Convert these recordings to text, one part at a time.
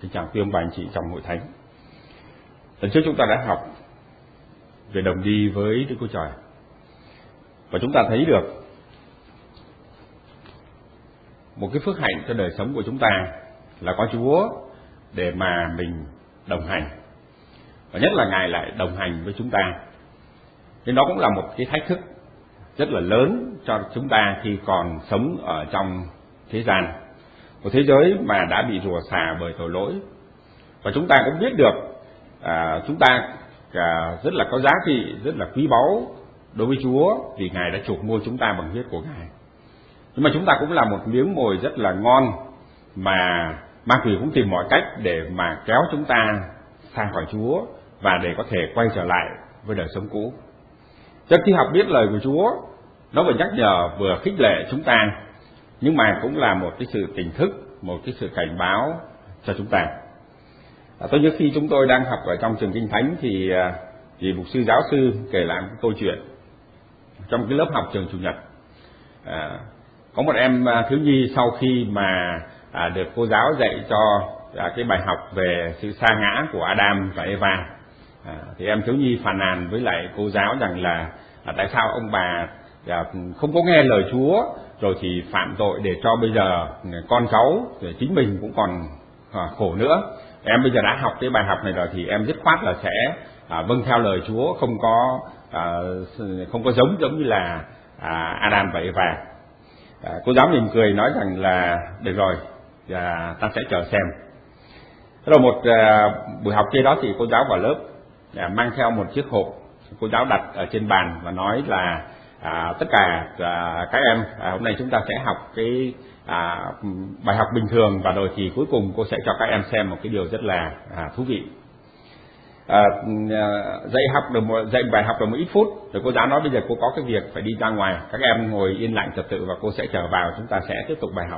Xin chào quý ông bà anh chị trong hội thánh. Lần trước chúng ta đã học về đồng đi với Đức Chúa Trời, và chúng ta thấy được một cái phước hạnh cho đời sống của chúng ta là có Chúa để mà mình đồng hành, và nhất là Ngài lại đồng hành với chúng ta. Nên đó cũng là một cái thách thức rất là lớn cho chúng ta khi còn sống ở trong thế gian, một thế giới mà đã bị rủa xả bởi tội lỗi. Và chúng ta cũng biết được chúng ta rất là có giá trị, rất là quý báu đối với Chúa, vì Ngài đã chuộc mua chúng ta bằng huyết của Ngài. Nhưng mà chúng ta cũng là một miếng mồi rất là ngon mà ma quỷ cũng tìm mọi cách để mà kéo chúng ta xa khỏi Chúa và để có thể quay trở lại với đời sống cũ. Cho khi học biết lời của Chúa, nó vừa nhắc nhở vừa khích lệ chúng ta, nhưng mà cũng là một cái sự tỉnh thức, một cái sự cảnh báo cho chúng ta. Tôi nhớ khi chúng tôi đang học ở trong trường Kinh Thánh thì mục sư giáo sư kể lại một câu chuyện trong cái lớp học trường Chủ nhật. Có một em thiếu nhi sau khi mà được cô giáo dạy cho cái bài học về sự sa ngã của Adam và Eva, thì em thiếu nhi phàn nàn với lại cô giáo rằng là tại sao ông bà không có nghe lời Chúa, rồi thì phạm tội để cho bây giờ con cháu rồi chính mình cũng còn khổ nữa. Em bây giờ đã học cái bài học này rồi thì em dứt khoát là sẽ vâng theo lời Chúa, không có giống như là Adam và Eva. Cô giáo mỉm cười nói rằng là được rồi, ta sẽ chờ xem. Thế rồi một buổi học kia đó thì cô giáo vào lớp mang theo một chiếc hộp, cô giáo đặt ở trên bàn và nói là tất cả các em hôm nay chúng ta sẽ học cái bài học bình thường, và rồi thì cuối cùng cô sẽ cho các em xem một cái điều rất là thú vị. Dạy bài học được một ít phút rồi cô giáo nói bây giờ cô có cái việc phải đi ra ngoài, các em ngồi yên lặng trật tự và cô sẽ trở vào, chúng ta sẽ tiếp tục bài học.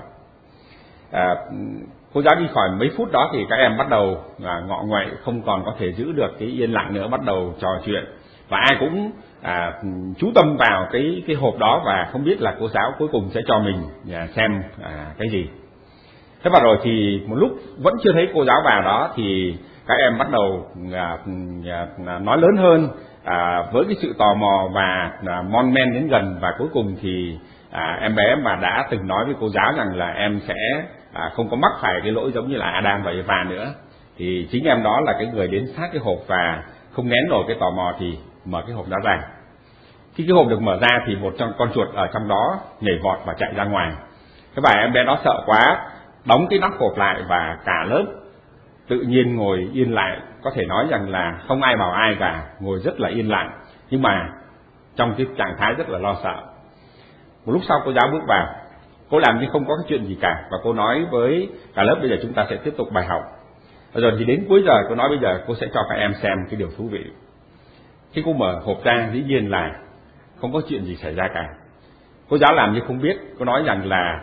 Cô giáo đi khỏi mấy phút đó thì các em bắt đầu ngọ nguậy, không còn có thể giữ được cái yên lặng nữa, bắt đầu trò chuyện và ai cũng chú tâm vào cái hộp đó và không biết là cô giáo cuối cùng sẽ cho mình xem cái gì. Thế và rồi thì một lúc vẫn chưa thấy cô giáo vào đó thì các em bắt đầu nói lớn hơn với cái sự tò mò và mon men đến gần, và cuối cùng thì em bé mà đã từng nói với cô giáo rằng là em sẽ không có mắc phải cái lỗi giống như là Adam và Eva nữa, thì chính em đó là cái người đến sát cái hộp và không nén nổi cái tò mò thì mở cái hộp đó ra. Khi cái hộp được mở ra thì một trong con chuột ở trong đó nhảy vọt và chạy ra ngoài. Cái bà em bé đó sợ quá, đóng cái nắp hộp lại và cả lớp tự nhiên ngồi yên lại, có thể nói rằng là không ai bảo ai cả, ngồi rất là yên lặng, nhưng mà trong cái trạng thái rất là lo sợ. Một lúc sau cô giáo bước vào, cô làm như không có cái chuyện gì cả và cô nói với cả lớp bây giờ chúng ta sẽ tiếp tục bài học. Rồi thì đến cuối giờ cô nói bây giờ cô sẽ cho các em xem cái điều thú vị. Khi cô mở hộp ra dĩ nhiên là không có chuyện gì xảy ra cả. Cô giáo làm như không biết, cô nói rằng là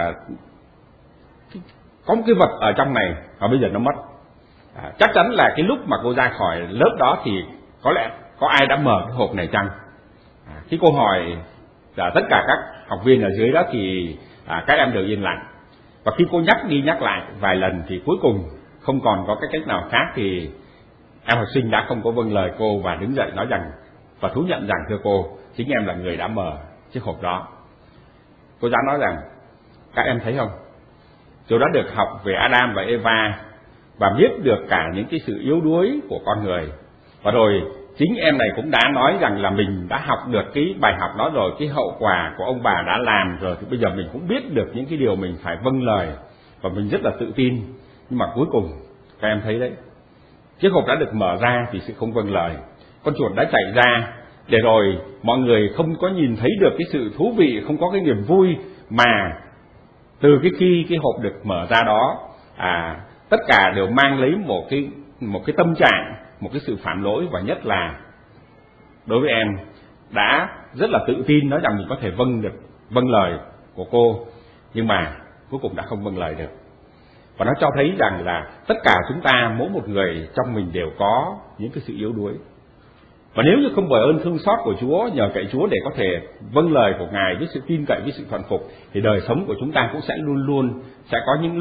có một cái vật ở trong này và bây giờ nó mất. Chắc chắn là cái lúc mà cô ra khỏi lớp đó thì có lẽ có ai đã mở cái hộp này chăng. Khi cô hỏi tất cả các học viên ở dưới đó thì các em đều yên lặng, và khi cô nhắc đi nhắc lại vài lần thì cuối cùng không còn có cái cách nào khác thì em học sinh đã không có vâng lời cô và đứng dậy nói rằng và thú nhận rằng thưa cô, chính em là người đã mở chiếc hộp đó. Cô giáo nói rằng các em thấy không, tôi đã được học về Adam và Eva và biết được cả những cái sự yếu đuối của con người, và rồi chính em này cũng đã nói rằng là mình đã học được cái bài học đó rồi, cái hậu quả của ông bà đã làm rồi, thì bây giờ mình cũng biết được những cái điều mình phải vâng lời và mình rất là tự tin. Nhưng mà cuối cùng các em thấy đấy, chiếc hộp đã được mở ra vì sự không vâng lời, con chuột đã chạy ra, để rồi mọi người không có nhìn thấy được cái sự thú vị, không có cái niềm vui, mà từ cái khi cái hộp được mở ra đó tất cả đều mang lấy một cái tâm trạng, một cái sự phạm lỗi, và nhất là đối với em đã rất là tự tin nói rằng mình có thể vâng lời của cô, nhưng mà cuối cùng đã không vâng lời được. Và nó cho thấy rằng là tất cả chúng ta, mỗi một người trong mình đều có những cái sự yếu đuối. Và nếu như không bởi ơn thương xót của Chúa, nhờ cậy Chúa để có thể vâng lời của Ngài với sự tin cậy, với sự thuận phục, thì đời sống của chúng ta cũng sẽ luôn luôn sẽ có những lúc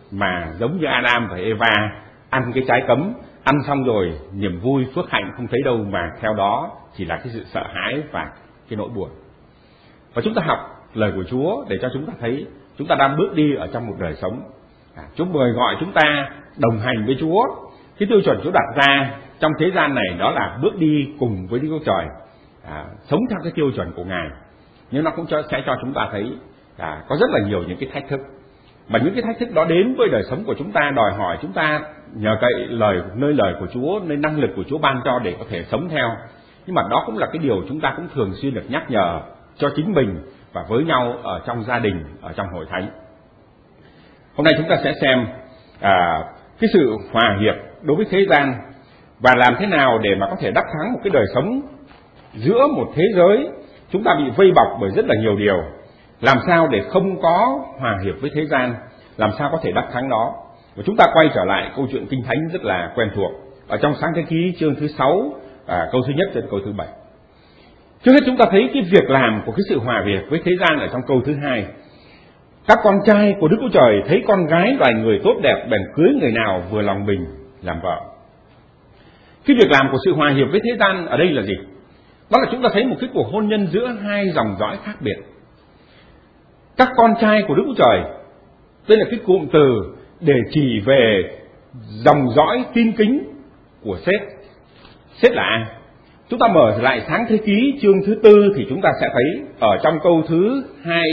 mà giống như Adam và Eva ăn cái trái cấm, ăn xong rồi niềm vui phước hạnh không thấy đâu, mà theo đó chỉ là cái sự sợ hãi và cái nỗi buồn. Và chúng ta học lời của Chúa để cho chúng ta thấy chúng ta đang bước đi ở trong một đời sống. Chúa mời gọi chúng ta đồng hành với Chúa. Cái tiêu chuẩn Chúa đặt ra trong thế gian này đó là bước đi cùng với Đức Chúa Trời, sống theo cái tiêu chuẩn của Ngài. Nhưng nó cũng sẽ cho chúng ta thấy có rất là nhiều những cái thách thức. Mà những cái thách thức đó đến với đời sống của chúng ta đòi hỏi chúng ta nhờ cậy nơi lời của Chúa, nơi năng lực của Chúa ban cho để có thể sống theo. Nhưng mà đó cũng là cái điều chúng ta cũng thường xuyên được nhắc nhở cho chính mình và với nhau ở trong gia đình, ở trong hội thánh. Hôm nay chúng ta sẽ xem cái sự hòa hiệp đối với thế gian và làm thế nào để mà có thể đắc thắng một cái đời sống giữa một thế giới chúng ta bị vây bọc bởi rất là nhiều điều. Làm sao để không có hòa hiệp với thế gian, làm sao có thể đắc thắng đó. Và chúng ta quay trở lại câu chuyện Kinh Thánh rất là quen thuộc ở trong Sáng Thế Ký chương thứ 6, câu thứ 1 đến câu thứ 7. Trước hết chúng ta thấy cái việc làm của cái sự hòa hiệp với thế gian ở trong câu thứ 2. Các con trai của Đức Chúa Trời thấy con gái loài người tốt đẹp bèn cưới người nào vừa lòng mình làm vợ. Cái việc làm của sự hòa hiệp với thế gian ở đây là gì? Đó là chúng ta thấy một cái cuộc hôn nhân giữa hai dòng dõi khác biệt. Các con trai của Đức Chúa Trời, đây là cái cụm từ để chỉ về dòng dõi tin kính của Sết. Sết là ai? Chúng ta mở lại Sáng Thế Ký chương thứ 4 thì chúng ta sẽ thấy ở trong câu thứ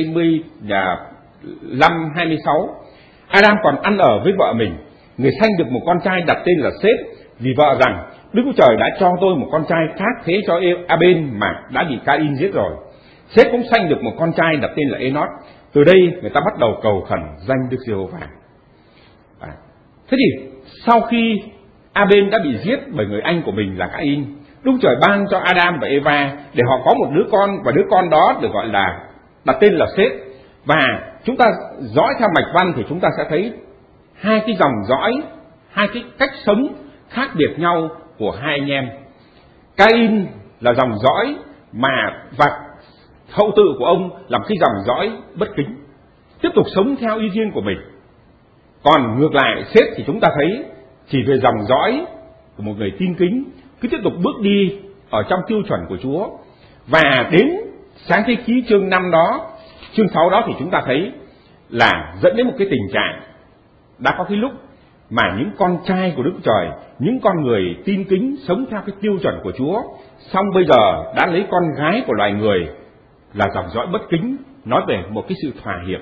25-26, Adam còn ăn ở với vợ mình, người sanh được một con trai đặt tên là Sết, vì vợ rằng Đức Chúa Trời đã cho tôi một con trai khác thế cho Abel mà đã bị Cain giết rồi. Sết cũng sanh được một con trai đặt tên là Enoch. Từ đây người ta bắt đầu cầu khẩn danh Đức Giê-hô-va. Thế thì sau khi Abel đã bị giết bởi người anh của mình là Cain, Đức Trời ban cho Adam và Eva để họ có một đứa con, và đứa con đó được gọi là đặt tên là Sết. Và chúng ta dõi theo mạch văn thì chúng ta sẽ thấy hai cái dòng dõi, hai cái cách sống khác biệt nhau của hai anh em. Cain là dòng dõi và hậu tự của ông là một cái dòng dõi bất kính, tiếp tục sống theo ý riêng của mình. Còn ngược lại Sết thì chúng ta thấy chỉ về dòng dõi của một người tin kính, cứ tiếp tục bước đi ở trong tiêu chuẩn của Chúa. Và đến Sáng Thế Ký chương 5 đó, chương 6 đó thì chúng ta thấy là dẫn đến một cái tình trạng đã có cái lúc mà những con trai của Đức Trời, những con người tin kính sống theo cái tiêu chuẩn của Chúa, xong bây giờ đã lấy con gái của loài người là dòng dõi bất kính, nói về một cái sự thỏa hiệp,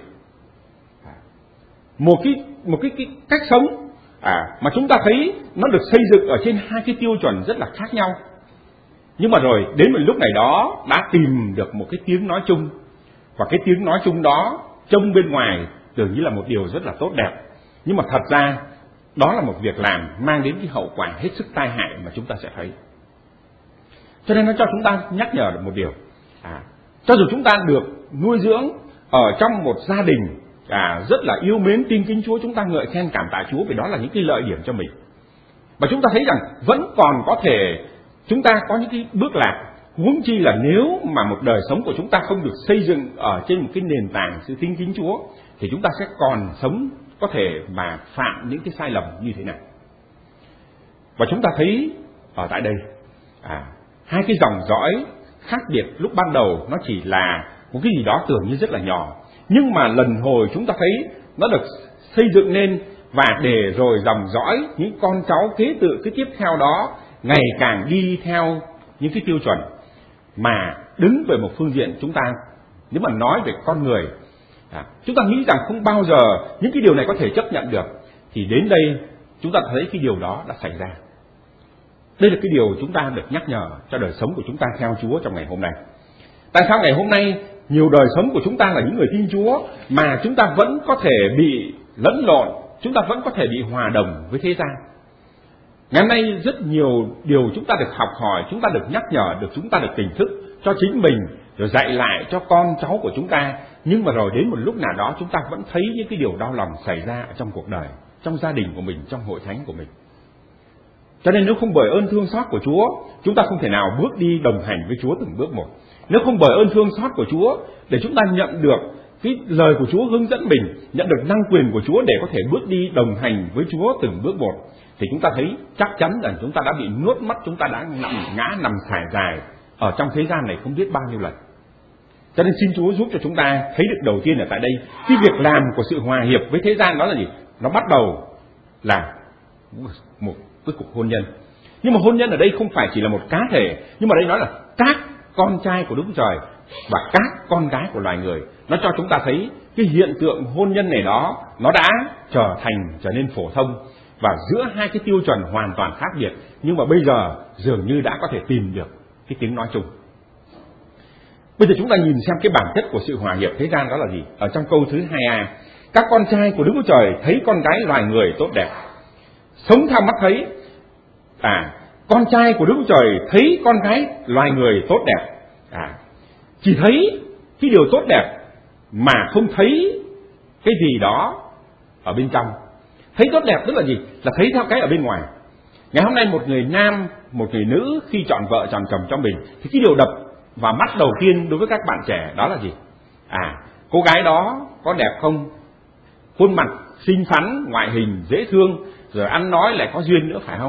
một cái cách sống mà chúng ta thấy nó được xây dựng ở trên hai cái tiêu chuẩn rất là khác nhau. Nhưng mà rồi đến một lúc này đó đã tìm được một cái tiếng nói chung, và cái tiếng nói chung đó trông bên ngoài tưởng như là một điều rất là tốt đẹp, nhưng mà thật ra đó là một việc làm mang đến cái hậu quả hết sức tai hại mà chúng ta sẽ thấy. Cho nên nó cho chúng ta nhắc nhở được một điều, cho dù chúng ta được nuôi dưỡng ở trong một gia đình rất là yêu mến tin kính Chúa, chúng ta ngợi khen cảm tạ Chúa vì đó là những cái lợi điểm cho mình. Và chúng ta thấy rằng vẫn còn có thể chúng ta có những cái bước lạc, huống chi là nếu mà một đời sống của chúng ta không được xây dựng ở trên một cái nền tảng sự tin kính Chúa, thì chúng ta sẽ còn sống có thể mà phạm những cái sai lầm như thế này. Và chúng ta thấy ở tại đây hai cái dòng dõi khác biệt lúc ban đầu nó chỉ là một cái gì đó tưởng như rất là nhỏ, nhưng mà lần hồi chúng ta thấy nó được xây dựng nên, và để rồi dòng dõi những con cháu kế tự cái tiếp theo đó ngày càng đi theo những cái tiêu chuẩn mà đứng về một phương diện chúng ta, nếu mà nói về con người, chúng ta nghĩ rằng không bao giờ những cái điều này có thể chấp nhận được, thì đến đây chúng ta thấy cái điều đó đã xảy ra. Đây là cái điều chúng ta được nhắc nhở cho đời sống của chúng ta theo Chúa trong ngày hôm nay. Tại sao ngày hôm nay nhiều đời sống của chúng ta là những người tin Chúa mà chúng ta vẫn có thể bị lẫn lộn, chúng ta vẫn có thể bị hòa đồng với thế gian? Ngày hôm nay rất nhiều điều chúng ta được học hỏi, chúng ta được nhắc nhở, chúng ta được tỉnh thức cho chính mình, rồi dạy lại cho con cháu của chúng ta. Nhưng mà rồi đến một lúc nào đó chúng ta vẫn thấy những cái điều đau lòng xảy ra trong cuộc đời, trong gia đình của mình, trong hội thánh của mình. Cho nên nếu không bởi ơn thương xót của Chúa, chúng ta không thể nào bước đi đồng hành với Chúa từng bước một. Nếu không bởi ơn thương xót của Chúa để chúng ta nhận được cái lời của Chúa hướng dẫn mình, nhận được năng quyền của Chúa để có thể bước đi đồng hành với Chúa từng bước một, thì chúng ta thấy chắc chắn rằng chúng ta đã bị nuốt mất, chúng ta đã nằm sải dài ở trong thế gian này không biết bao nhiêu lần. Cho nên xin Chúa giúp cho chúng ta thấy được đầu tiên ở tại đây, cái việc làm của sự hòa hiệp với thế gian đó là gì? Nó bắt đầu là một cái cuộc hôn nhân. Nhưng mà hôn nhân ở đây không phải chỉ là một cá thể, nhưng mà đây nói là các con trai của Đức Chúa Trời và các con gái của loài người. Nó cho chúng ta thấy cái hiện tượng hôn nhân này đó, nó đã trở nên phổ thông, và giữa hai cái tiêu chuẩn hoàn toàn khác biệt, nhưng mà bây giờ dường như đã có thể tìm được cái tiếng nói chung. Bây giờ chúng ta nhìn xem cái bản chất của sự hòa hiệp thế gian đó là gì. Ở trong câu thứ 2a, các con trai của Đức Chúa Trời thấy con gái loài người tốt đẹp, sống theo mắt thấy. Con trai của Đức Chúa Trời thấy con gái loài người tốt đẹp. Chỉ thấy cái điều tốt đẹp mà không thấy cái gì đó ở bên trong. Thấy tốt đẹp tức là gì? Là thấy theo cái ở bên ngoài. Ngày hôm nay một người nam, một người nữ khi chọn vợ chọn chồng cho mình, thì cái điều đập vào mắt đầu tiên đối với các bạn trẻ đó là gì? Cô gái đó có đẹp không? Khuôn mặt xinh xắn, ngoại hình dễ thương, rồi ăn nói lại có duyên nữa, phải không?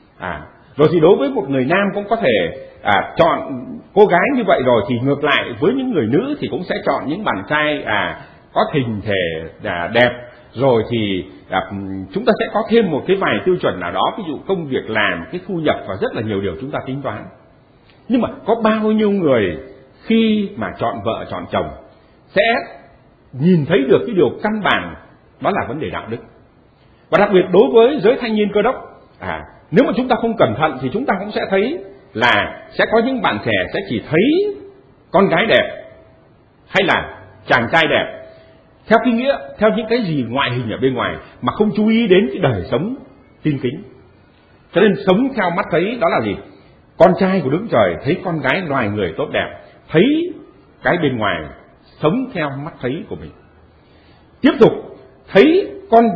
Rồi thì đối với một người nam cũng có thể chọn cô gái như vậy, rồi thì ngược lại với những người nữ thì cũng sẽ chọn những bạn trai có hình thể đẹp, rồi thì chúng ta sẽ có thêm một cái vài tiêu chuẩn nào đó, ví dụ công việc làm, cái thu nhập và rất là nhiều điều chúng ta tính toán. Nhưng mà có bao nhiêu người khi mà chọn vợ chọn chồng sẽ nhìn thấy được cái điều căn bản đó là vấn đề đạo đức. Và đặc biệt đối với giới thanh niên Cơ Đốc, nếu mà chúng ta không cẩn thận thì chúng ta cũng sẽ thấy là sẽ có những bạn trẻ sẽ chỉ thấy con gái đẹp hay là chàng trai đẹp theo cái nghĩa, theo những cái gì ngoại hình ở bên ngoài, mà không chú ý đến cái đời sống tin kính. Cho nên sống theo mắt thấy đó là gì? Con trai của Đức Trời thấy con gái loài người tốt đẹp, thấy cái bên ngoài, sống theo mắt thấy của mình. Tiếp tục thấy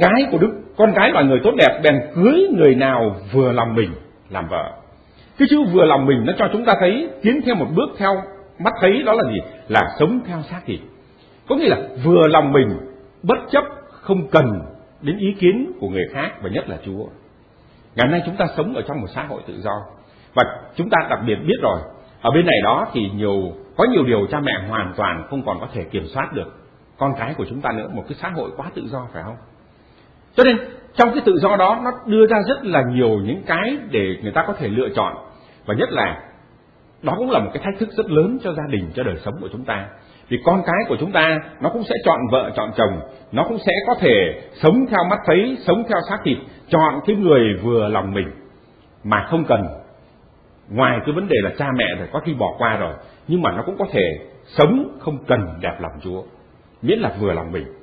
con gái loài người tốt đẹp, bèn cưới người nào vừa lòng mình làm vợ. Cái chữ vừa lòng mình nó cho chúng ta thấy tiến thêm một bước theo mắt thấy, đó là gì? Là sống theo xác thịt. Có nghĩa là vừa lòng mình, bất chấp không cần đến ý kiến của người khác, và nhất là Chúa. Ngày nay chúng ta sống ở trong một xã hội tự do, và chúng ta đặc biệt biết rồi, ở bên này đó thì có nhiều điều cha mẹ hoàn toàn không còn có thể kiểm soát được con cái của chúng ta nữa. Một cái xã hội quá tự do, phải không? Cho nên trong cái tự do đó, nó đưa ra rất là nhiều những cái để người ta có thể lựa chọn, và nhất là đó cũng là một cái thách thức rất lớn cho gia đình, cho đời sống của chúng ta. Vì con cái của chúng ta nó cũng sẽ chọn vợ chọn chồng, nó cũng sẽ có thể sống theo mắt thấy, sống theo xác thịt, chọn cái người vừa lòng mình mà không cần, ngoài cái vấn đề là cha mẹ thì có khi bỏ qua rồi, nhưng mà nó cũng có thể sống không cần đẹp lòng Chúa, miễn là vừa lòng mình.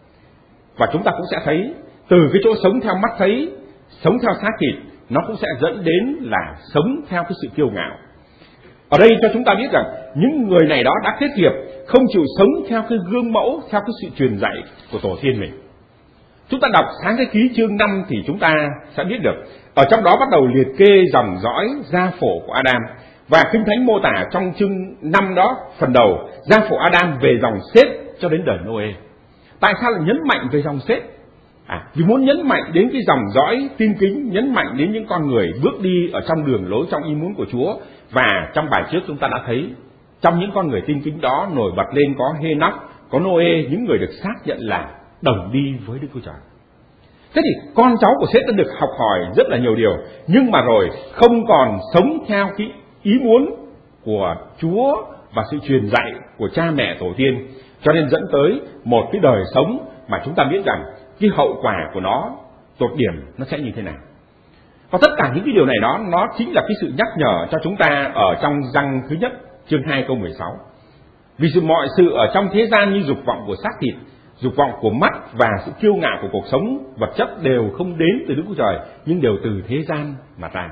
Và chúng ta cũng sẽ thấy từ cái chỗ sống theo mắt thấy, sống theo xác thịt, nó cũng sẽ dẫn đến là sống theo cái sự kiêu ngạo. Ở đây cho chúng ta biết rằng những người này đó đã kết nghiệp, không chịu sống theo cái gương mẫu, theo cái sự truyền dạy của tổ tiên mình. Chúng ta đọc Sáng Thế Ký chương 5 thì chúng ta sẽ biết được, ở trong đó bắt đầu liệt kê dòng dõi gia phổ của Adam, và Kinh Thánh mô tả trong chương 5 đó, phần đầu gia phổ Adam về dòng Sết cho đến đời Noe. Tại sao lại nhấn mạnh về dòng Sết? Vì muốn nhấn mạnh đến cái dòng dõi tin kính, nhấn mạnh đến những con người bước đi ở trong đường lối, trong ý muốn của Chúa. Và trong bài trước chúng ta đã thấy, trong những con người tin kính đó nổi bật lên có Hê-nóc, có Noe, những người được xác nhận là đồng đi với Đức Chúa Trời. Thế thì con cháu của Sết đã được học hỏi rất là nhiều điều, nhưng mà rồi không còn sống theo cái ý muốn của Chúa và sự truyền dạy của cha mẹ tổ tiên, cho nên dẫn tới một cái đời sống mà chúng ta biết rằng cái hậu quả của nó, tột điểm nó sẽ như thế nào. Và tất cả những cái điều này đó, nó chính là cái sự nhắc nhở cho chúng ta ở trong Răng thứ nhất chương 2 câu 16. Vì mọi sự ở trong thế gian như dục vọng của xác thịt, dục vọng của mắt và sự kiêu ngạo của cuộc sống vật chất đều không đến từ Đức Chúa Trời, nhưng đều từ thế gian mà ra.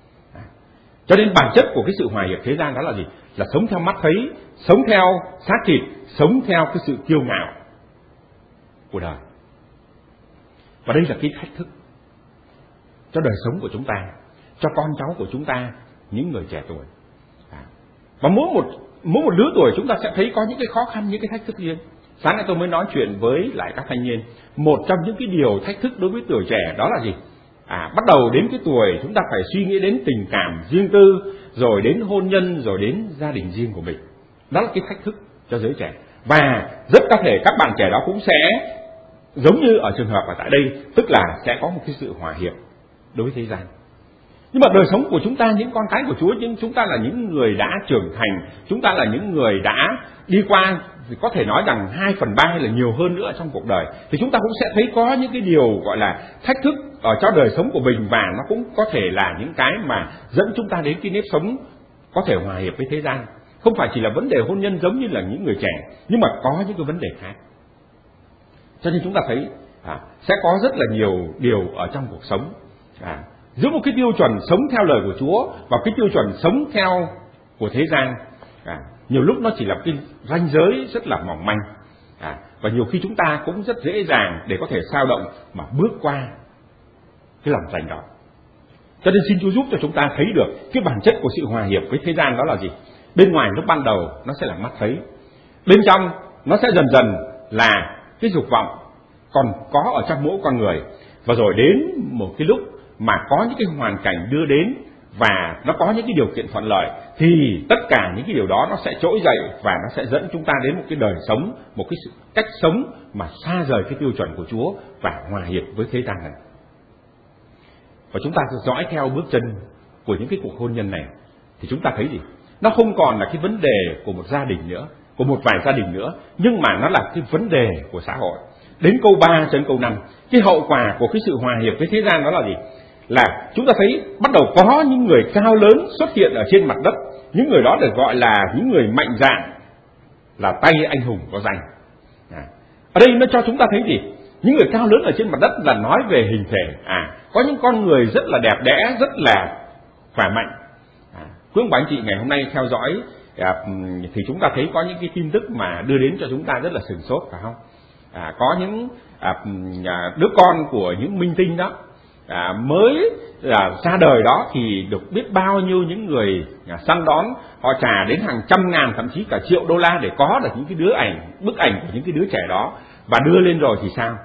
Cho nên bản chất của cái sự hòa hiệp thế gian đó là gì? Là sống theo mắt thấy, sống theo xác thịt, sống theo cái sự kiêu ngạo của đời. Và đây là cái thách thức cho đời sống của chúng ta, cho con cháu của chúng ta, những người trẻ tuổi. Và mỗi một lứa tuổi chúng ta sẽ thấy có những cái khó khăn, những cái thách thức riêng. Sáng nay tôi mới nói chuyện với lại các thanh niên, một trong những cái điều thách thức đối với tuổi trẻ đó là gì? Bắt đầu đến cái tuổi chúng ta phải suy nghĩ đến tình cảm riêng tư, rồi đến hôn nhân, rồi đến gia đình riêng của mình. Đó là cái thách thức cho giới trẻ. Và rất có thể các bạn trẻ đó cũng sẽ giống như ở trường hợp ở tại đây, tức là sẽ có một cái sự hòa hiệp đối với thế gian. Nhưng mà đời sống của chúng ta, những con cái của Chúa, chúng ta là những người đã trưởng thành, chúng ta là những người đã đi qua, thì có thể nói rằng 2/3 hay là nhiều hơn nữa trong cuộc đời, thì chúng ta cũng sẽ thấy có những cái điều gọi là thách thức ở trong đời sống của mình, và nó cũng có thể là những cái mà dẫn chúng ta đến cái nếp sống có thể hòa hiệp với thế gian. Không phải chỉ là vấn đề hôn nhân giống như là những người trẻ, nhưng mà có những cái vấn đề khác. Cho nên chúng ta thấy sẽ có rất là nhiều điều ở trong cuộc sống, giữa một cái tiêu chuẩn sống theo lời của Chúa và cái tiêu chuẩn sống theo của thế gian, nhiều lúc nó chỉ là cái ranh giới rất là mỏng manh, và nhiều khi chúng ta cũng rất dễ dàng để có thể xao động mà bước qua cái lòng ranh đó. Cho nên xin Chúa giúp cho chúng ta thấy được cái bản chất của sự hòa hiệp với thế gian đó là gì. Bên ngoài lúc ban đầu nó sẽ là mắt thấy, bên trong nó sẽ dần dần là cái dục vọng còn có ở trong mỗi con người, và rồi đến một cái lúc mà có những cái hoàn cảnh đưa đến và nó có những cái điều kiện thuận lợi, thì tất cả những cái điều đó nó sẽ trỗi dậy và nó sẽ dẫn chúng ta đến một cái đời sống, một cái cách sống mà xa rời cái tiêu chuẩn của Chúa và hòa hiệp với thế gian này. Và chúng ta dõi theo bước chân của những cái cuộc hôn nhân này thì chúng ta thấy gì? Nó không còn là cái vấn đề của một gia đình nữa, của một vài gia đình nữa, nhưng mà nó là cái vấn đề của xã hội. Đến câu 3 cho đến câu 5, cái hậu quả của cái sự hòa hiệp với thế gian đó là gì? Là chúng ta thấy bắt đầu có những người cao lớn xuất hiện ở trên mặt đất. Những người đó được gọi là những người mạnh dạn, là tay anh hùng có danh. Ở đây nó cho chúng ta thấy gì? Những người cao lớn ở trên mặt đất là nói về hình thể. Có những con người rất là đẹp đẽ, rất là khỏe mạnh. Quý ông bà anh chị ngày hôm nay theo dõi thì chúng ta thấy có những cái tin tức mà đưa đến cho chúng ta rất là sửng sốt, phải không? Có những đứa con của những minh tinh đó mới ra đời đó, thì được biết bao nhiêu những người săn đón, họ trả đến hàng trăm ngàn, thậm chí cả triệu đô la để có được những cái bức ảnh của những cái đứa trẻ đó, và đưa lên rồi thì sao?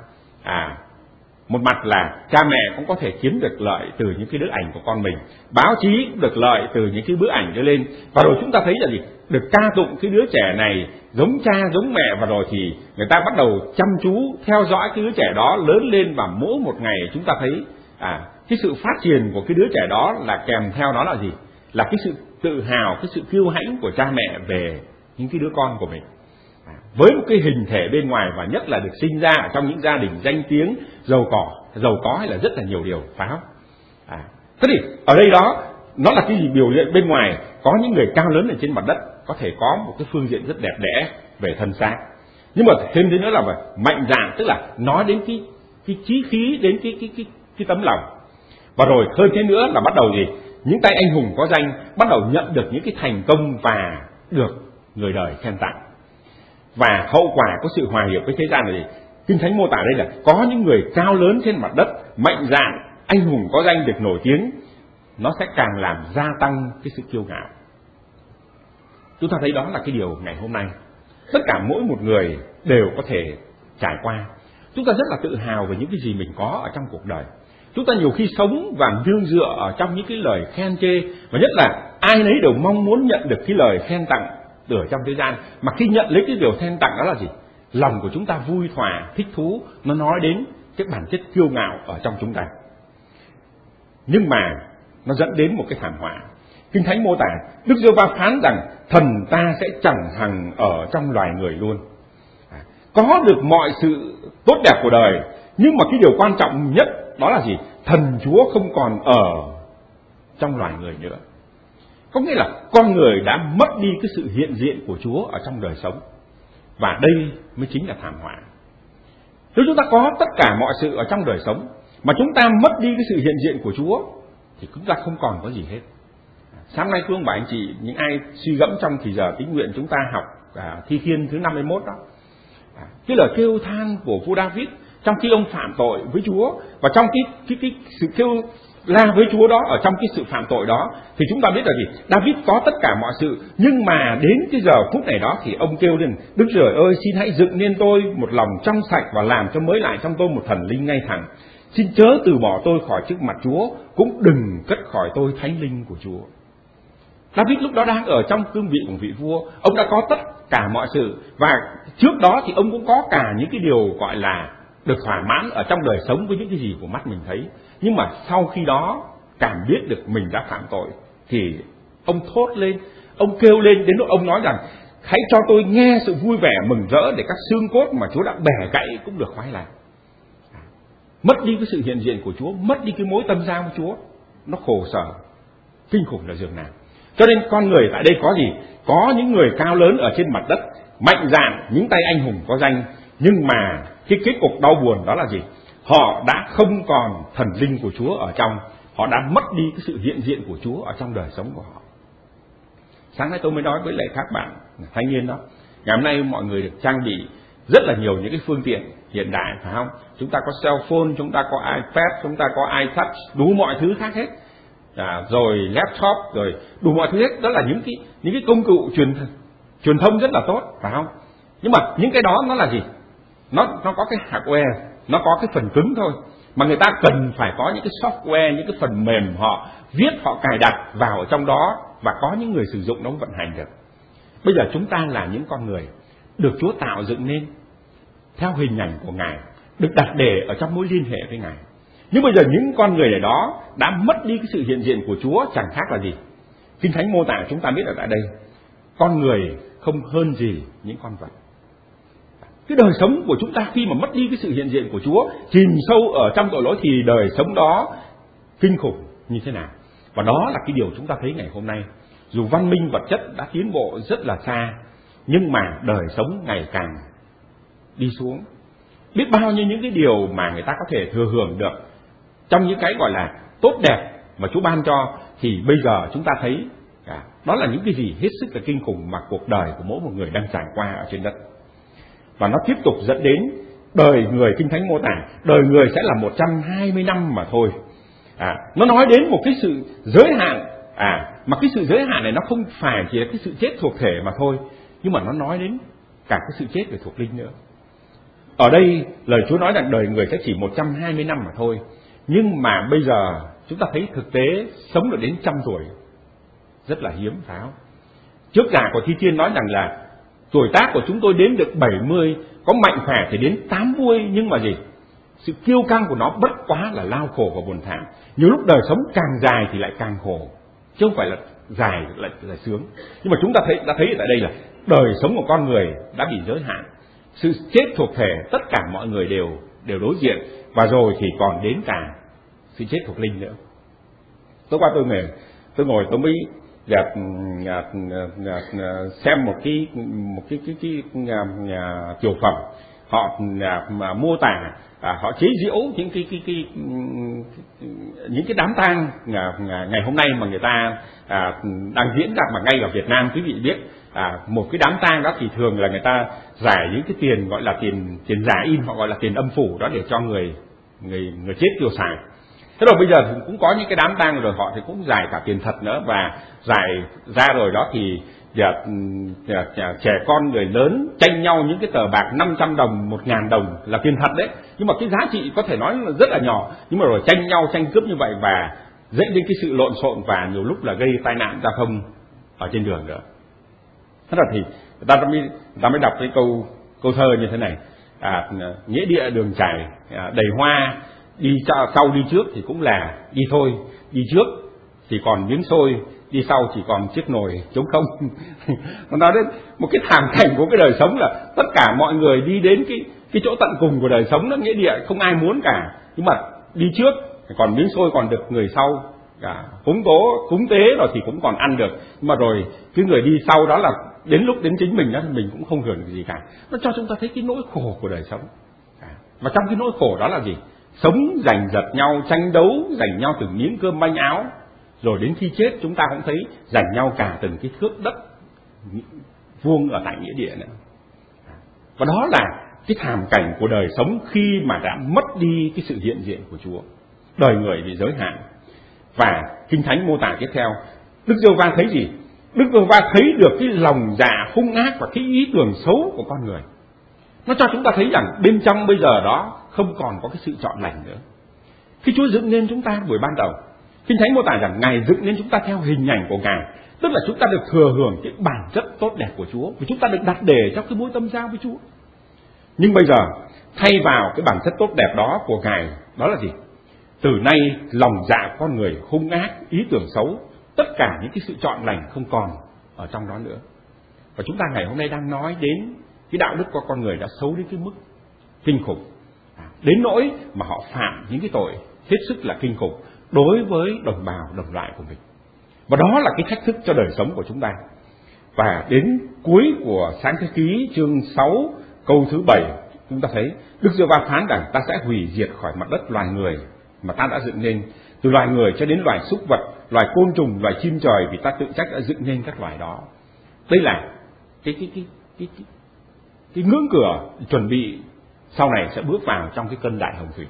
Một mặt là cha mẹ cũng có thể kiếm được lợi từ những cái bức ảnh của con mình, báo chí cũng được lợi từ những cái bức ảnh đưa lên, và rồi chúng ta thấy là gì? Được ca tụng cái đứa trẻ này giống cha giống mẹ, và rồi thì người ta bắt đầu chăm chú theo dõi cái đứa trẻ đó lớn lên, và mỗi một ngày chúng ta thấy cái sự phát triển của cái đứa trẻ đó là kèm theo đó là gì? Là cái sự tự hào, cái sự kiêu hãnh của cha mẹ về những cái đứa con của mình, với một cái hình thể bên ngoài, và nhất là được sinh ra ở trong những gia đình danh tiếng, giàu có hay là rất là nhiều điều, phải không? Thế thì ở đây đó nó là cái gì? Biểu hiện bên ngoài có những người cao lớn ở trên mặt đất, có thể có một cái phương diện rất đẹp đẽ về thân xác, nhưng mà thêm thế nữa là mạnh dạn, tức là nói đến cái chí khí, đến cái tấm lòng, và rồi hơn thế nữa là bắt đầu gì? Những tay anh hùng có danh bắt đầu nhận được những cái thành công và được người đời khen tặng. Và hậu quả của sự hòa hiệp với thế gian là gì? Kinh Thánh mô tả đây là có những người cao lớn trên mặt đất, mạnh dạn, anh hùng có danh, được nổi tiếng, nó sẽ càng làm gia tăng cái sự kiêu ngạo. Chúng ta thấy đó là cái điều ngày hôm nay tất cả mỗi một người đều có thể trải qua. Chúng ta rất là tự hào về những cái gì mình có ở trong cuộc đời. Chúng ta nhiều khi sống và nương dựa ở trong những cái lời khen chê, và nhất là ai nấy đều mong muốn nhận được cái lời khen tặng ở trong thế gian. Mà khi nhận lấy cái điều khen tặng đó là gì? Lòng của chúng ta vui thỏa, thích thú, nó nói đến cái bản chất kiêu ngạo ở trong chúng ta. Nhưng mà nó dẫn đến một cái thảm họa. Kinh Thánh mô tả Đức Giê-hô-va phán rằng thần ta sẽ chẳng hằng ở trong loài người luôn. Có được mọi sự tốt đẹp của đời, nhưng mà cái điều quan trọng nhất đó là gì? Thần Chúa không còn ở trong loài người nữa. Có nghĩa là con người đã mất đi cái sự hiện diện của Chúa ở trong đời sống. Và đây mới chính là thảm họa. Nếu chúng ta có tất cả mọi sự ở trong đời sống mà chúng ta mất đi cái sự hiện diện của Chúa thì chúng ta không còn có gì hết. Sáng nay quý ông bà anh chị, những ai suy gẫm trong thì giờ tín nguyện chúng ta học Thi Thiên thứ 51 đó, cái lời kêu than của vua David trong khi ông phạm tội với Chúa, và trong cái sự kêu la với Chúa đó ở trong cái sự phạm tội đó, thì chúng ta biết là gì? David có tất cả mọi sự, nhưng mà đến cái giờ phút này đó thì ông kêu lên: Đức Trời ơi, xin hãy dựng nên tôi một lòng trong sạch và làm cho mới lại trong tôi một thần linh ngay thẳng. Xin chớ từ bỏ tôi khỏi trước mặt Chúa, cũng đừng cất khỏi tôi thánh linh của Chúa. David lúc đó đang ở trong cương vị của vị vua, ông đã có tất cả mọi sự, và trước đó thì ông cũng có cả những cái điều gọi là được thỏa mãn ở trong đời sống với những cái gì của mắt mình thấy. Nhưng mà sau khi đó cảm biết được mình đã phạm tội thì ông thốt lên, ông kêu lên, đến lúc ông nói rằng: hãy cho tôi nghe sự vui vẻ mừng rỡ, để các xương cốt mà Chúa đã bẻ gãy cũng được khoái lạc. Mất đi cái sự hiện diện của Chúa, mất đi cái mối tâm giao với Chúa, nó khổ sở kinh khủng là dường nào. Cho nên con người tại đây có gì? Có những người cao lớn ở trên mặt đất, mạnh dạn, những tay anh hùng có danh, nhưng mà cái kết cục đau buồn đó là gì? Họ đã không còn thần linh của Chúa ở trong, họ đã mất đi cái sự hiện diện của Chúa ở trong đời sống của họ. Sáng nay tôi mới nói với lại các bạn thanh niên đó, ngày hôm nay mọi người được trang bị rất là nhiều những cái phương tiện hiện đại, phải không? Chúng ta có cell phone, chúng ta có iPad, chúng ta có iTouch, đủ mọi thứ khác hết. Rồi laptop, rồi đủ mọi thứ hết. Đó là những cái công cụ truyền thông rất là tốt, phải không? Nhưng mà những cái đó nó là gì? Nó có cái hardware, nó có cái phần cứng thôi, mà người ta cần phải có những cái software, những cái phần mềm họ viết, họ cài đặt vào ở trong đó, và có những người sử dụng nó vận hành được. Bây giờ chúng ta là những con người được Chúa tạo dựng nên theo hình ảnh của Ngài, được đặt để ở trong mối liên hệ với Ngài. Nhưng bây giờ những con người này đó đã mất đi cái sự hiện diện của Chúa, chẳng khác là gì? Kinh Thánh mô tả chúng ta biết ở tại đây, con người không hơn gì những con vật. Cái đời sống của chúng ta khi mà mất đi cái sự hiện diện của Chúa, chìm sâu ở trong tội lỗi, thì đời sống đó kinh khủng như thế nào? Và đó là cái điều chúng ta thấy ngày hôm nay. Dù văn minh vật chất đã tiến bộ rất là xa, nhưng mà đời sống ngày càng đi xuống. Biết bao nhiêu những cái điều mà người ta có thể thừa hưởng được trong những cái gọi là tốt đẹp mà Chúa ban cho, thì bây giờ chúng ta thấy đó là những cái gì hết sức là kinh khủng mà cuộc đời của mỗi một người đang trải qua ở trên đất. Và nó tiếp tục dẫn đến đời người, Kinh Thánh mô tả đời người sẽ là 120 năm mà thôi. Nó nói đến một cái sự giới hạn, mà cái sự giới hạn này nó không phải chỉ là cái sự chết thuộc thể mà thôi, nhưng mà nó nói đến cả cái sự chết về thuộc linh nữa. Ở đây lời Chúa nói rằng đời người sẽ chỉ 120 năm mà thôi, nhưng mà bây giờ chúng ta thấy thực tế sống được đến 100 tuổi rất là hiếm, phải không? Trước giả của Thi Thiên nói rằng là tuổi tác của chúng tôi đến được 70, có mạnh khỏe thì đến 80, nhưng mà gì? Sự kiêu căng của nó bất quá là lao khổ và buồn thảm. Nhiều lúc đời sống càng dài thì lại càng khổ, chứ không phải là dài lại sướng. Nhưng mà chúng ta đã thấy tại đây là đời sống của con người đã bị giới hạn, sự chết thuộc thể tất cả mọi người đều đối diện, và rồi thì còn đến cả sự chết thuộc linh nữa. Tối qua tôi ngồi tôi mới xem một cái tiểu phẩm họ mô tả, họ chế giễu những cái đám tang ngày hôm nay mà người ta đang diễn ra mà ngay ở Việt Nam. Quý vị biết một cái đám tang đó thì thường là người ta giải những cái tiền gọi là tiền giả in, họ gọi là tiền âm phủ đó, để cho người chết tiêu xài. Thế rồi bây giờ thì cũng có những cái đám tang rồi họ thì cũng giải cả tiền thật nữa, và giải ra rồi đó thì trẻ con người lớn tranh nhau những cái tờ bạc 500 đồng, 1.000 đồng là tiền thật đấy, nhưng mà cái giá trị có thể nói là rất là nhỏ, nhưng mà rồi tranh nhau tranh cướp như vậy và dẫn đến cái sự lộn xộn, và nhiều lúc là gây tai nạn giao thông ở trên đường nữa. Thế là thì người ta mới đọc cái câu thơ như thế này: nghĩa địa đường chảy đầy hoa, đi sau đi trước thì cũng là đi thôi, đi trước thì còn miếng xôi, đi sau chỉ còn chiếc nồi trống không. Nó nói đến một cái thảm cảnh của cái đời sống là tất cả mọi người đi đến cái chỗ tận cùng của đời sống đó, nghĩa địa không ai muốn cả, nhưng mà đi trước còn miếng xôi còn được người sau cúng tế rồi thì cũng còn ăn được, nhưng mà rồi cái người đi sau đó là đến lúc đến chính mình đó thì mình cũng không hưởng được gì cả. Nó cho chúng ta thấy cái nỗi khổ của đời sống. Và trong cái nỗi khổ đó là gì? Sống giành giật nhau, tranh đấu giành nhau từng miếng cơm manh áo, rồi đến khi chết chúng ta cũng thấy giành nhau cả từng cái thước đất vuông ở tại nghĩa địa nữa. Và đó là cái thảm cảnh của đời sống khi mà đã mất đi cái sự hiện diện của Chúa. Đời người bị giới hạn. Và Kinh Thánh mô tả tiếp theo, Đức Giê-hô-va thấy gì? Đức Giê-hô-va thấy được cái lòng dạ hung ác và cái ý tưởng xấu của con người. Nó cho chúng ta thấy rằng bên trong bây giờ đó không còn có cái sự chọn lành nữa. Khi Chúa dựng nên chúng ta buổi ban đầu, Kinh Thánh mô tả rằng Ngài dựng nên chúng ta theo hình ảnh của Ngài, tức là chúng ta được thừa hưởng cái bản chất tốt đẹp của Chúa, và chúng ta được đặt để trong cái mối tâm giao với Chúa. Nhưng bây giờ thay vào cái bản chất tốt đẹp đó của Ngài, đó là gì? Từ nay lòng dạ con người hung ác, ý tưởng xấu, tất cả những cái sự chọn lành không còn ở trong đó nữa. Và chúng ta ngày hôm nay đang nói đến cái đạo đức của con người đã xấu đến cái mức kinh khủng, đến nỗi mà họ phạm những cái tội hết sức là kinh khủng đối với đồng bào đồng loại của mình. Và đó là cái thách thức cho đời sống của chúng ta. Và đến cuối của Sáng Thế Ký chương 6 câu thứ 7, chúng ta thấy Đức Giê-hô-va phán rằng ta sẽ hủy diệt khỏi mặt đất loài người mà ta đã dựng nên, từ loài người cho đến loài súc vật, loài côn trùng, loài chim trời, vì ta tự trách đã dựng nên các loài đó. Đây là cái ngưỡng cửa chuẩn bị sau này sẽ bước vào trong cái cơn đại hồng thủy.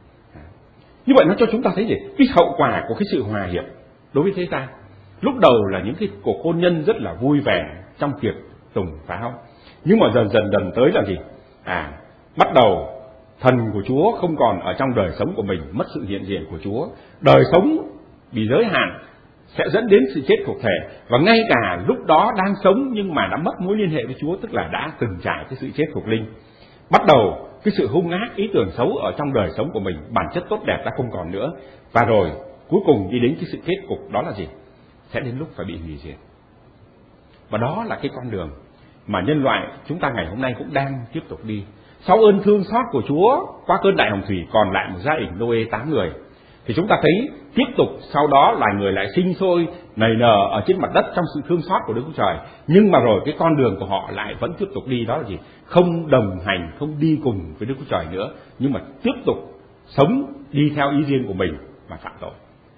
Như vậy nó cho chúng ta thấy gì? Cái hậu quả của cái sự hòa hiệp đối với thế gian. Lúc đầu là những cái cuộc hôn nhân rất là vui vẻ trong tiệc tùng, phải không? Nhưng mà dần tới là gì? Bắt đầu thần của Chúa không còn ở trong đời sống của mình, mất sự hiện diện của Chúa. Đời sống bị giới hạn sẽ dẫn đến sự chết thuộc thể. Và ngay cả lúc đó đang sống nhưng mà đã mất mối liên hệ với Chúa, tức là đã từng trải cái sự chết thuộc linh. Bắt đầu cái sự hung ác, ý tưởng xấu ở trong đời sống của mình, bản chất tốt đẹp đã không còn nữa. Và rồi cuối cùng đi đến cái sự kết cục đó là gì? Sẽ đến lúc phải bị hủy diệt. Và đó là cái con đường mà nhân loại chúng ta ngày hôm nay cũng đang tiếp tục đi. Sau ơn thương xót của Chúa qua cơn đại hồng thủy còn lại một gia đình Nô-ê 8 người, thì chúng ta thấy tiếp tục sau đó loài người lại sinh sôi nảy nở ở trên mặt đất trong sự thương xót của Đức Chúa Trời. Nhưng mà rồi cái con đường của họ lại vẫn tiếp tục đi, đó là gì? Không đồng hành, không đi cùng với Đức Chúa Trời nữa, nhưng mà tiếp tục sống đi theo ý riêng của mình mà phạm tội.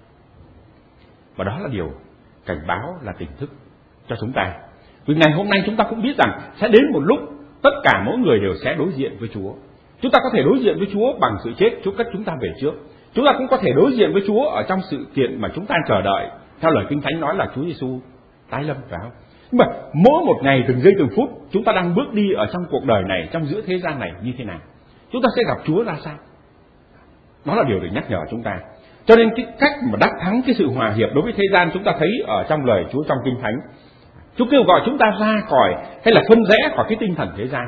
Và đó là điều cảnh báo, là tỉnh thức cho chúng ta. Vì ngày hôm nay chúng ta cũng biết rằng sẽ đến một lúc tất cả mỗi người đều sẽ đối diện với Chúa. Chúng ta có thể đối diện với Chúa bằng sự chết, Chúa cất chúng ta về trước. Chúng ta cũng có thể đối diện với Chúa ở trong sự kiện mà chúng ta chờ đợi. Theo lời Kinh Thánh nói là Chúa Giêsu tái lâm, phải không? Nhưng mà mỗi một ngày, từng giây từng phút chúng ta đang bước đi ở trong cuộc đời này, trong giữa thế gian này như thế nào? Chúng ta sẽ gặp Chúa ra sao? Đó là điều để nhắc nhở chúng ta. Cho nên cái cách mà đắc thắng cái sự hòa hiệp đối với thế gian chúng ta thấy ở trong lời Chúa trong Kinh Thánh. Chúa kêu gọi chúng ta ra khỏi hay là phân rẽ khỏi cái tinh thần thế gian.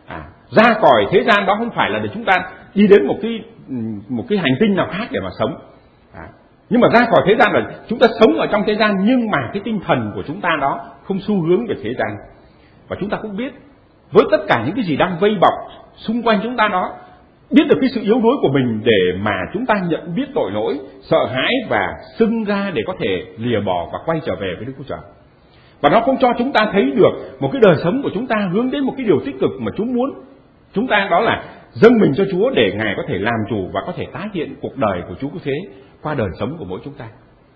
Ra khỏi thế gian đó không phải là để chúng ta đi đến một cái hành tinh nào khác để mà sống. Nhưng mà ra khỏi thế gian là chúng ta sống ở trong thế gian, nhưng mà cái tinh thần của chúng ta đó không xu hướng về thế gian. Và chúng ta cũng biết với tất cả những cái gì đang vây bọc xung quanh chúng ta đó, biết được cái sự yếu đuối của mình để mà chúng ta nhận biết tội lỗi, sợ hãi và xưng ra để có thể lìa bỏ và quay trở về với Đức Chúa Trời. Và nó không cho chúng ta thấy được một cái đời sống của chúng ta hướng đến một cái điều tích cực mà Chúa muốn chúng ta, đó là dâng mình cho Chúa để Ngài có thể làm chủ và có thể tái hiện cuộc đời của Chúa Cứu Thế qua đời sống của mỗi chúng ta.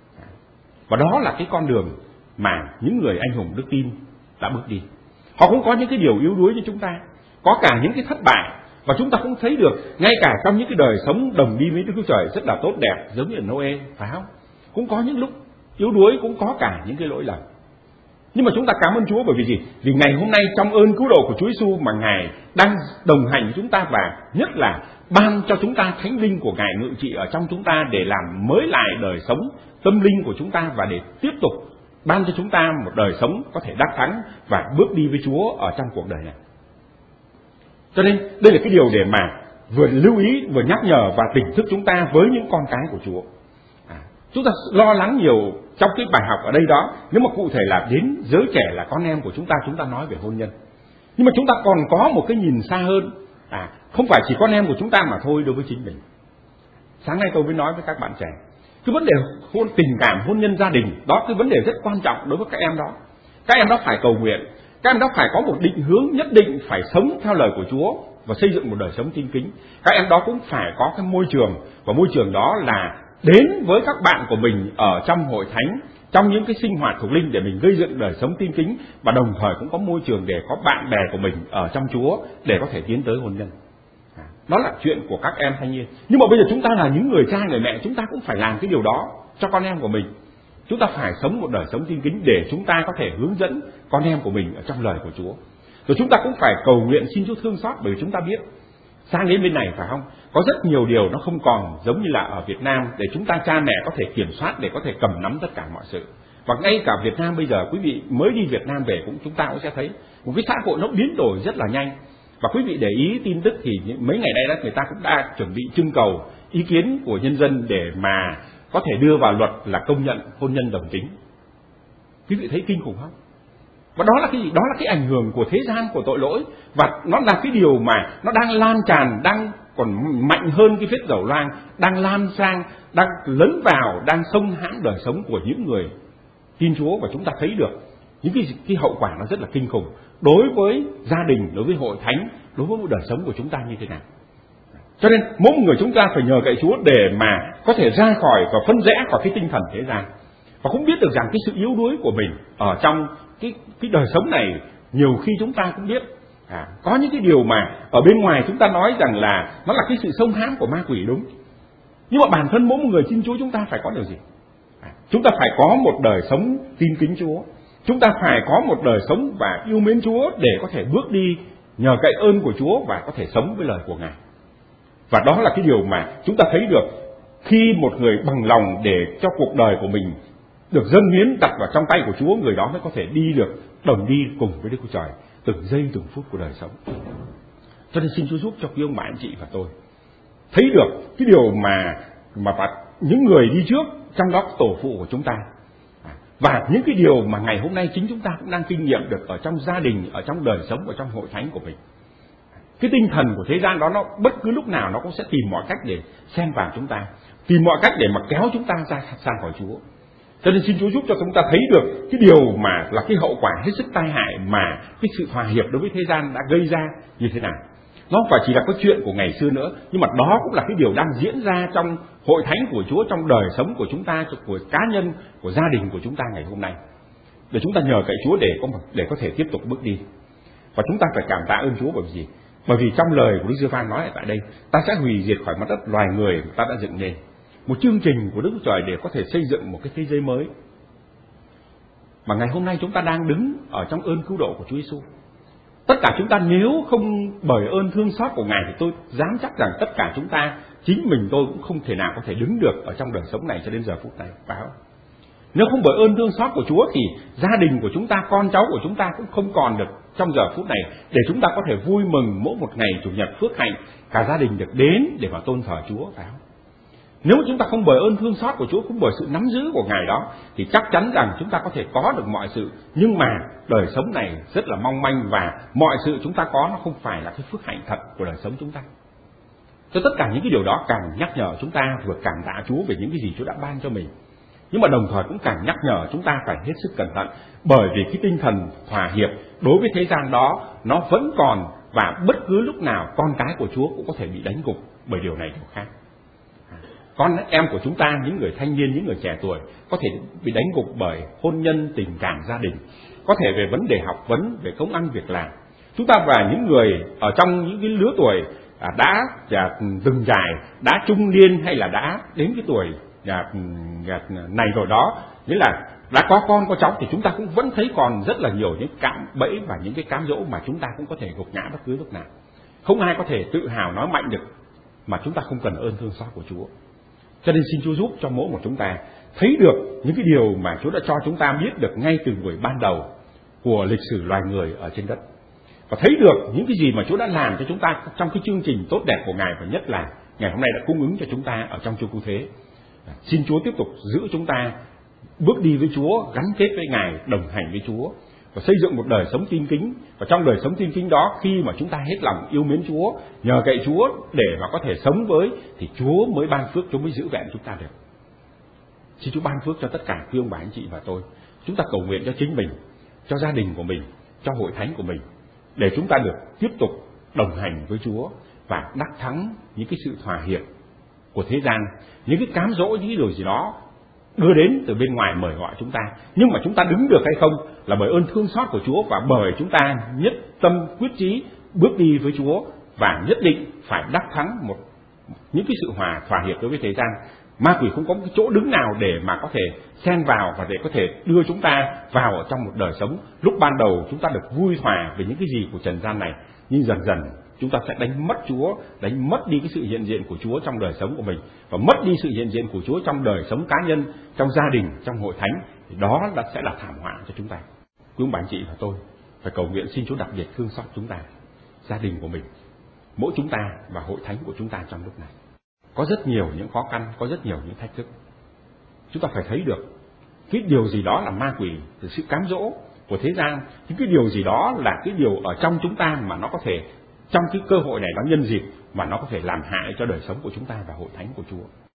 Và đó là cái con đường mà những người anh hùng đức tin đã bước đi. Họ cũng có những cái điều yếu đuối như chúng ta, có cả những cái thất bại, và chúng ta cũng thấy được ngay cả trong những cái đời sống đồng đi với Đức Chúa Trời rất là tốt đẹp, giống như Noe, phải không? Cũng có những lúc yếu đuối, cũng có cả những cái lỗi lầm. Nhưng mà chúng ta cảm ơn Chúa bởi vì gì? Vì ngày hôm nay trong ơn cứu độ của Chúa Giêsu mà Ngài đang đồng hành với chúng ta, và nhất là ban cho chúng ta thánh linh của Ngài ngự trị ở trong chúng ta để làm mới lại đời sống tâm linh của chúng ta, và để tiếp tục ban cho chúng ta một đời sống có thể đắc thắng và bước đi với Chúa ở trong cuộc đời này. Cho nên đây là cái điều để mà vừa lưu ý, vừa nhắc nhở và tỉnh thức chúng ta với những con cái của Chúa. Chúng ta lo lắng nhiều trong cái bài học ở đây đó, nếu mà cụ thể là đến giới trẻ là con em của chúng ta nói về hôn nhân. Nhưng mà chúng ta còn có một cái nhìn xa hơn, không phải chỉ con em của chúng ta mà thôi đối với chính mình. Sáng nay tôi mới nói với các bạn trẻ, cái vấn đề tình cảm, hôn nhân, gia đình, đó cái vấn đề rất quan trọng đối với các em đó. Các em đó phải cầu nguyện, các em đó phải có một định hướng nhất định, phải sống theo lời của Chúa và xây dựng một đời sống tin kính. Các em đó cũng phải có cái môi trường, và môi trường đó là đến với các bạn của mình ở trong hội thánh, trong những cái sinh hoạt thuộc linh để mình gây dựng đời sống tin kính, và đồng thời cũng có môi trường để có bạn bè của mình ở trong Chúa để có thể tiến tới hôn nhân. nó là chuyện của các em thanh niên. Nhưng mà bây giờ chúng ta là những người cha người mẹ, chúng ta cũng phải làm cái điều đó cho con em của mình. Chúng ta phải sống một đời sống tin kính để chúng ta có thể hướng dẫn con em của mình ở trong lời của Chúa. Rồi chúng ta cũng phải cầu nguyện xin Chúa thương xót, bởi vì chúng ta biết sang đến bên này, phải không, có rất nhiều điều nó không còn giống như là ở Việt Nam để chúng ta cha mẹ có thể kiểm soát, để có thể cầm nắm tất cả mọi sự. Và ngay cả Việt Nam bây giờ, quý vị mới đi Việt Nam về chúng ta cũng sẽ thấy một cái xã hội nó biến đổi rất là nhanh. Và quý vị để ý tin tức thì mấy ngày nay người ta cũng đã chuẩn bị trưng cầu ý kiến của nhân dân để mà có thể đưa vào luật là công nhận hôn nhân đồng tính. Quý vị thấy kinh khủng không? Và đó là cái gì? Đó là cái ảnh hưởng của thế gian, của tội lỗi. Và nó là cái điều mà nó đang lan tràn, đang còn mạnh hơn cái vết dầu loang, đang lan sang, đang lấn vào, đang xông hãm đời sống của những người tin Chúa. Và chúng ta thấy được những cái hậu quả nó rất là kinh khủng đối với gia đình, đối với hội thánh, đối với đời sống của chúng ta như thế nào. Cho nên mỗi người chúng ta phải nhờ cậy Chúa để mà có thể ra khỏi và phân rẽ khỏi cái tinh thần thế gian, và cũng biết được rằng cái sự yếu đuối của mình ở trong cái đời sống này. Nhiều khi chúng ta cũng biết có những cái điều mà ở bên ngoài chúng ta nói rằng là nó là cái sự xông hãm của ma quỷ, đúng. Nhưng mà bản thân mỗi một người tin Chúa chúng ta phải có điều gì? Chúng ta phải có một đời sống tin kính Chúa. Chúng ta phải có một đời sống và yêu mến Chúa để có thể bước đi nhờ cậy ơn của Chúa và có thể sống với lời của Ngài. Và đó là cái điều mà chúng ta thấy được khi một người bằng lòng để cho cuộc đời của mình được dâng hiến đặt vào trong tay của Chúa, người đó mới có thể đi được đồng đi cùng với Đức Chúa Trời từng giây từng phút của đời sống. Cho nên xin Chúa giúp cho quý ông bà anh chị và tôi thấy được cái điều mà những người đi trước, trong đó tổ phụ của chúng ta, và những cái điều mà ngày hôm nay chính chúng ta cũng đang kinh nghiệm được ở trong gia đình, ở trong đời sống, ở trong hội thánh của mình. Cái tinh thần của thế gian đó nó bất cứ lúc nào nó cũng sẽ tìm mọi cách để xen vào chúng ta, tìm mọi cách để mà kéo chúng ta ra khỏi Chúa. Cho nên xin Chúa giúp cho chúng ta thấy được cái điều mà là cái hậu quả hết sức tai hại mà cái sự hòa hiệp đối với thế gian đã gây ra như thế nào. Nó không phải chỉ là cái chuyện của ngày xưa nữa, nhưng mà đó cũng là cái điều đang diễn ra trong hội thánh của Chúa, trong đời sống của chúng ta, của cá nhân, của gia đình của chúng ta ngày hôm nay. Để chúng ta nhờ cậy Chúa để có thể tiếp tục bước đi. Và chúng ta phải cảm tạ ơn Chúa bởi vì gì? Bởi vì trong lời của Đức Giê-hô-va nói tại đây, ta sẽ hủy diệt khỏi mặt đất loài người mà ta đã dựng nên. Một chương trình của Đức Chúa Trời để có thể xây dựng một cái thế giới mới. Mà ngày hôm nay chúng ta đang đứng ở trong ơn cứu độ của Chúa Giêsu. Tất cả chúng ta nếu không bởi ơn thương xót của Ngài thì tôi dám chắc rằng tất cả chúng ta, chính mình tôi cũng không thể nào có thể đứng được ở trong đời sống này cho đến giờ phút này, phải không? Nếu không bởi ơn thương xót của Chúa thì gia đình của chúng ta, con cháu của chúng ta cũng không còn được trong giờ phút này để chúng ta có thể vui mừng mỗi một ngày Chủ nhật phước hạnh cả gia đình được đến để mà tôn thờ Chúa, phải không? Nếu chúng ta không bởi ơn thương xót của Chúa, không bởi sự nắm giữ của Ngài đó, thì chắc chắn rằng chúng ta có thể có được mọi sự, nhưng mà đời sống này rất là mong manh và mọi sự chúng ta có nó không phải là cái phước hạnh thật của đời sống chúng ta. Cho tất cả những cái điều đó càng nhắc nhở chúng ta vừa cảm tạ Chúa về những cái gì Chúa đã ban cho mình, nhưng mà đồng thời cũng càng nhắc nhở chúng ta phải hết sức cẩn thận, bởi vì cái tinh thần thỏa hiệp đối với thế gian đó nó vẫn còn, và bất cứ lúc nào con cái của Chúa cũng có thể bị đánh gục bởi điều này điều khác. Con em của chúng ta, những người thanh niên, những người trẻ tuổi có thể bị đánh gục bởi hôn nhân, tình cảm, gia đình, có thể về vấn đề học vấn, về công ăn việc làm. Chúng ta và những người ở trong những cái lứa tuổi đã từng trải, đã trung niên hay là đã đến cái tuổi này rồi đó, nghĩa là đã có con có cháu, thì chúng ta cũng vẫn thấy còn rất là nhiều những cạm bẫy và những cái cám dỗ mà chúng ta cũng có thể gục ngã bất cứ lúc nào. Không ai có thể tự hào nói mạnh được mà chúng ta không cần ơn thương xót của Chúa. Cho nên xin Chúa giúp cho mỗi một chúng ta thấy được những cái điều mà Chúa đã cho chúng ta biết được ngay từ buổi ban đầu của lịch sử loài người ở trên đất, và thấy được những cái gì mà Chúa đã làm cho chúng ta trong cái chương trình tốt đẹp của Ngài, và nhất là ngày hôm nay đã cung ứng cho chúng ta ở trong Chúa Cứu Thế. Xin Chúa tiếp tục giữ chúng ta bước đi với Chúa, gắn kết với Ngài, đồng hành với Chúa và xây dựng một đời sống tin kính. Và trong đời sống tin kính đó, khi mà chúng ta hết lòng yêu mến Chúa, nhờ cậy Chúa để mà có thể sống với, thì Chúa mới ban phước, Chúa mới giữ vẹn chúng ta được. Xin Chúa ban phước cho tất cả quý ông bà anh chị và tôi. Chúng ta cầu nguyện cho chính mình, cho gia đình của mình, cho hội thánh của mình, để chúng ta được tiếp tục đồng hành với Chúa và đắc thắng những cái sự thỏa hiệp của thế gian, những cái cám dỗ, những cái điều gì đó đưa đến từ bên ngoài mời gọi chúng ta. Nhưng mà chúng ta đứng được hay không là bởi ơn thương xót của Chúa, và bởi chúng ta nhất tâm quyết chí bước đi với Chúa và nhất định phải đắc thắng những cái sự thỏa hiệp đối với thế gian. Ma quỷ không có cái chỗ đứng nào để mà có thể xen vào và để có thể đưa chúng ta vào ở trong một đời sống lúc ban đầu chúng ta được vui hòa về những cái gì của trần gian này, nhưng dần dần chúng ta sẽ đánh mất Chúa, đánh mất đi cái sự hiện diện của Chúa trong đời sống của mình, và mất đi sự hiện diện của Chúa trong đời sống cá nhân, trong gia đình, trong hội thánh. Thì đó sẽ là thảm họa cho chúng ta. Quý ông bà anh chị và tôi phải cầu nguyện xin Chúa đặc biệt thương xót chúng ta, gia đình của mình, mỗi chúng ta và hội thánh của chúng ta trong lúc này. Có rất nhiều những khó khăn, có rất nhiều những thách thức. Chúng ta phải thấy được cái điều gì đó là ma quỷ, từ sự cám dỗ của thế gian, những cái điều gì đó là cái điều ở trong chúng ta mà nó có thể trong cái cơ hội này nó nhân dịp mà nó có thể làm hại cho đời sống của chúng ta và hội thánh của Chúa.